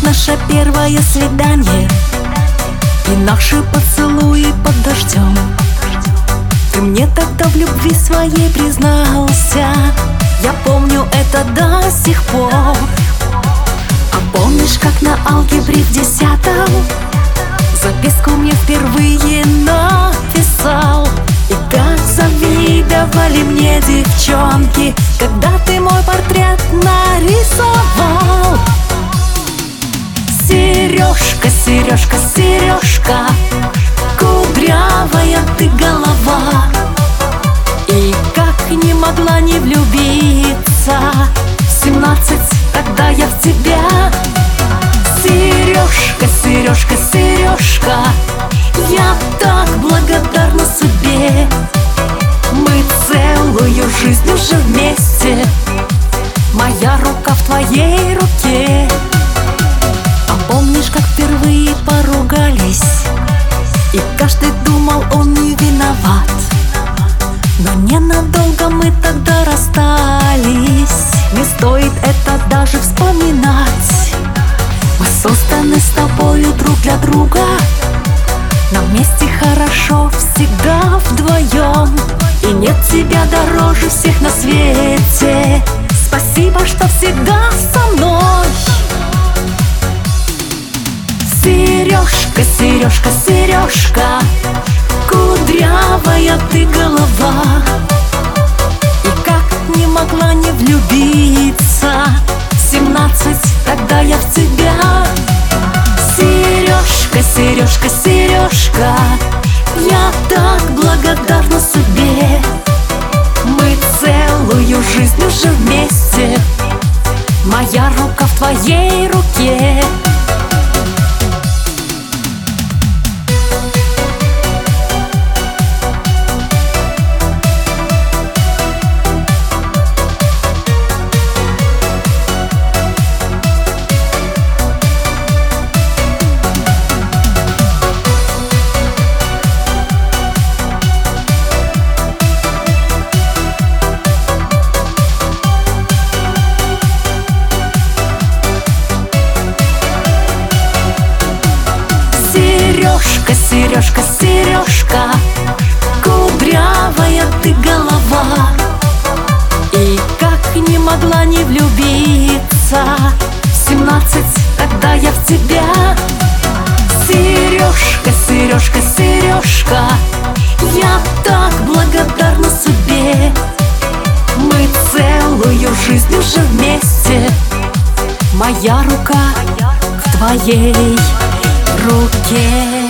наше первое свидание и наши поцелуи под дождем. Ты мне тогда в любви своей признался, я помню это до сих пор. А помнишь, как на алгебре в 10-м записку мне впервые написал? И как завидовали мне девчонки, когда ты мой портрет нарисовал. Сережка, сережка, сережка, кудрявая ты голова. И как не могла не влюбиться в 17, когда я в тебя. Сережка, сережка, сережка, я так благодарна судьбе. Мы целую жизнь уже вместе, моя рука в твоей руке. А помнишь, как впервые поругались, и каждый думал, он не виноват? Но ненадолго мы тогда расстались, не стоит это даже вспоминать. Мы созданы с тобою друг для друга, нам вместе хорошо всегда вдвоем. И нет тебя дороже всех на свете, спасибо, что всегда со мной. Сережка, сережка, сережка, кудрявая ты голова. И как не могла не влюбиться в 17, когда я в тебя. Сережка, сережка, сережка, я так благодарна судьбе. Мы целую жизнь уже вместе, моя рука в твоей руке. Сережка, сережка, сережка, кудрявая ты голова. И как не могла не влюбиться в 17, когда я в тебя. Сережка, сережка, сережка, я так благодарна судьбе. Мы целую жизнь уже вместе, моя рука в твоей руке.